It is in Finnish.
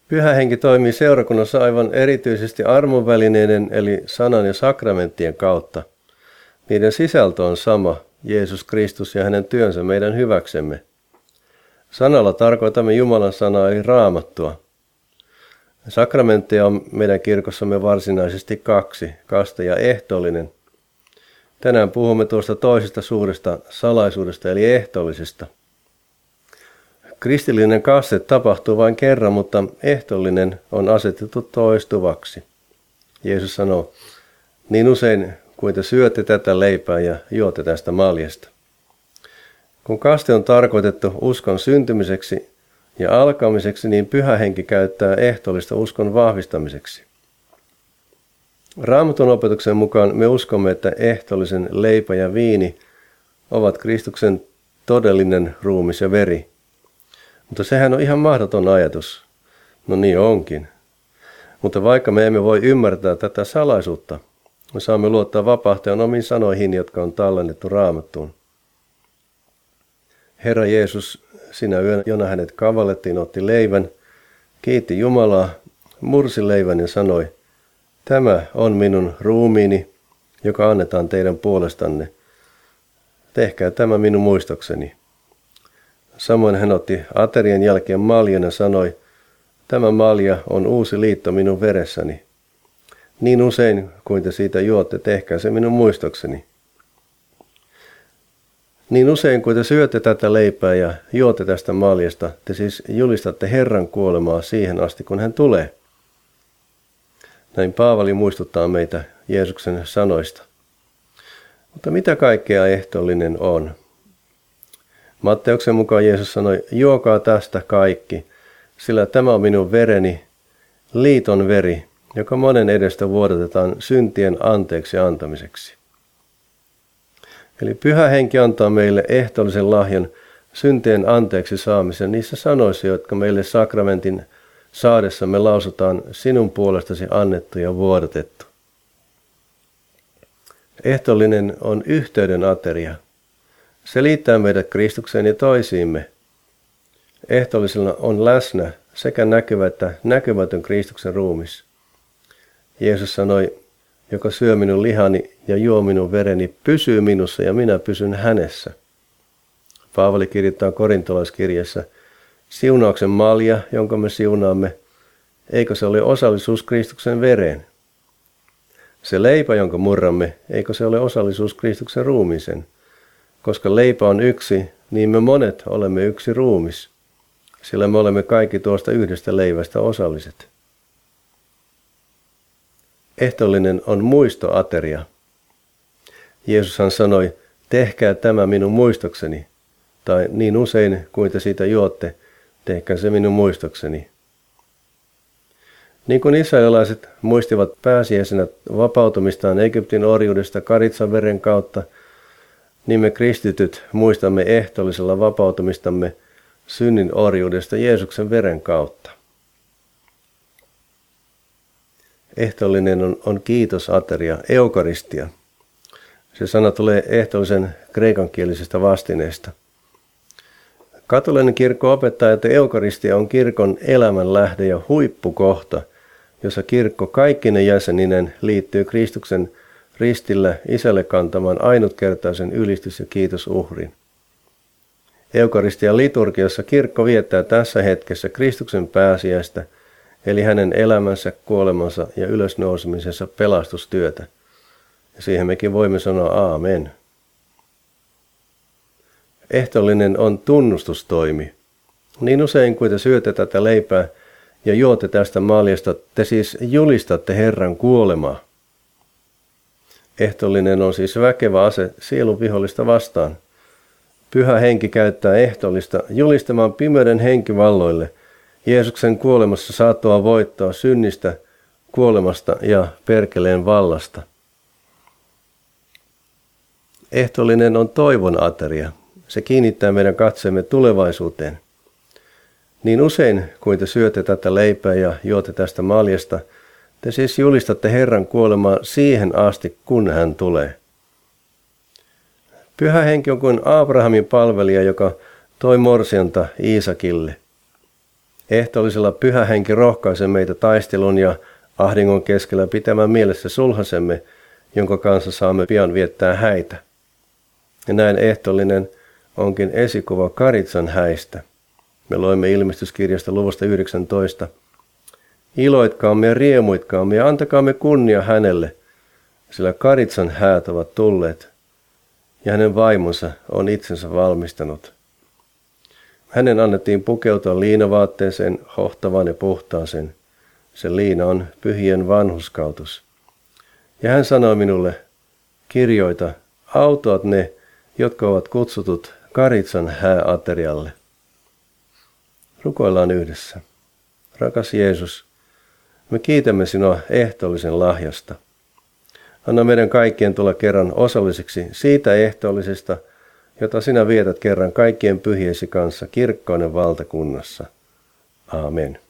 Pyhä henki toimii seurakunnassa aivan erityisesti armonvälineiden eli sanan ja sakramenttien kautta. Niiden sisältö on sama, Jeesus Kristus ja hänen työnsä meidän hyväksemme. Sanalla tarkoitamme Jumalan sanaa eli Raamattua. Sakramentteja on meidän kirkossamme varsinaisesti 2, kaste ja ehtoollinen. Tänään puhumme tuosta toisesta suuresta salaisuudesta eli ehtoollisesta. Kristillinen kaste tapahtuu vain kerran, mutta ehtoollinen on asetettu toistuvaksi. Jeesus sanoo, niin usein kuin te syötte tätä leipää ja juotte tästä maljasta. Kun kaste on tarkoitettu uskon syntymiseksi ja alkamiseksi, niin Pyhä Henki käyttää ehtoollista uskon vahvistamiseksi. Raamatun opetuksen mukaan me uskomme, että ehtoollisen leipä ja viini ovat Kristuksen todellinen ruumis ja veri. Mutta sehän on ihan mahdoton ajatus. No niin onkin. Mutta vaikka me emme voi ymmärtää tätä salaisuutta, me saamme luottaa vapahtajan omiin sanoihin, jotka on tallennettu Raamattuun. Herra Jeesus, sinä yönä, jona hänet kavallettiin, otti leivän, kiitti Jumalaa, mursi leivän ja sanoi, tämä on minun ruumiini, joka annetaan teidän puolestanne. Tehkää tämä minun muistokseni. Samoin hän otti aterian jälkeen maljan ja sanoi, tämä malja on uusi liitto minun veressäni. Niin usein kuin te siitä juotte, tehkää se minun muistokseni. Niin usein kuin te syötte tätä leipää ja juotte tästä maljasta, te siis julistatte Herran kuolemaa siihen asti, kun hän tulee. Näin Paavali muistuttaa meitä Jeesuksen sanoista. Mutta mitä kaikkea ehtoollinen on? Matteuksen mukaan Jeesus sanoi, juokaa tästä kaikki, sillä tämä on minun vereni, liiton veri, joka monen edestä vuodatetaan syntien anteeksi antamiseksi. Eli Pyhä Henki antaa meille ehtoollisen lahjan syntien anteeksi saamisen niissä sanoissa, jotka meille sakramentin saadessamme lausutaan sinun puolestasi annettu ja vuodatettu. Ehtoollinen on yhteyden ateria. Se liittää meidät Kristukseen ja toisiimme. Ehtoollisella on läsnä sekä näkyvä että näkymätön Kristuksen ruumis. Jeesus sanoi, joka syö minun lihani ja juo minun vereni, pysyy minussa ja minä pysyn hänessä. Paavali kirjoittaa korintolaiskirjassa, siunauksen malja, jonka me siunaamme, eikö se ole osallisuus Kristuksen vereen? Se leipä, jonka murramme, eikö se ole osallisuus Kristuksen ruumiiseen? Koska leipä on yksi, niin me monet olemme yksi ruumis, sillä me olemme kaikki tuosta yhdestä leivästä osalliset. Ehtoollinen on muistoateria. Jeesushan sanoi, tehkää tämä minun muistokseni, tai niin usein kuin te siitä juotte, tehkää se minun muistokseni. Niin kuin israelilaiset muistivat pääsiäisenä vapautumistaan Egyptin orjuudesta Karitsan veren kautta, niin me kristityt muistamme ehtoollisella vapautumistamme synnin orjuudesta Jeesuksen veren kautta. Ehtoollinen on kiitosateria, eukaristia. Se sana tulee ehtoollisen kreikankielisestä vastineesta. Katolinen kirkko opettaa, että eukaristia on kirkon elämänlähde ja huippukohta, jossa kirkko kaikkine jäseninen liittyy Kristuksen ristillä isälle kantamaan ainutkertaisen ylistys- ja kiitosuhrin. Eukaristian liturgiassa kirkko viettää tässä hetkessä Kristuksen pääsiäistä, eli hänen elämänsä, kuolemansa ja ylösnousemisessa pelastustyötä. Ja siihen mekin voimme sanoa aamen. Ehtoollinen on tunnustustoimi. Niin usein kuin te syötte tätä leipää ja juotte tästä maljasta, te siis julistatte Herran kuolemaa. Ehtoollinen on siis väkevä ase sielun vihollista vastaan. Pyhä Henki käyttää ehtoollista julistamaan pimeyden henkivalloille Jeesuksen kuolemassa saattoa voittoa synnistä, kuolemasta ja perkeleen vallasta. Ehtoollinen on toivon ateria. Se kiinnittää meidän katseemme tulevaisuuteen. Niin usein kuin te syötte tätä leipää ja juotte tästä maljasta, te siis julistatte Herran kuolemaa siihen asti, kun hän tulee. Pyhä Henki on kuin Abrahamin palvelija, joka toi morsianta Iisakille. Ehtoollisella Pyhä Henki rohkaisee meitä taistelun ja ahdingon keskellä pitämään mielessä sulhasemme, jonka kanssa saamme pian viettää häitä. Ja näin ehtoollinen onkin esikuva Karitsan häistä. Me loimme ilmestyskirjasta luvusta 19. Iloitkaamme ja riemuitkaamme ja antakaamme kunnia hänelle, sillä Karitsan häät ovat tulleet, ja hänen vaimonsa on itsensä valmistanut. Hänen annettiin pukeutua liinavaatteeseen, hohtavaan ja puhtaaseen. Se liina on pyhien vanhurskautus. Ja hän sanoi minulle, kirjoita, autuat ne, jotka ovat kutsutut Karitsan hääaterialle. Rukoillaan yhdessä. Rakas Jeesus, me kiitämme sinua ehtoollisen lahjasta. Anna meidän kaikkien tulla kerran osallisiksi siitä ehtoollisesta, jota sinä vietät kerran kaikkien pyhiesi kanssa kirkkauden valtakunnassa. Aamen.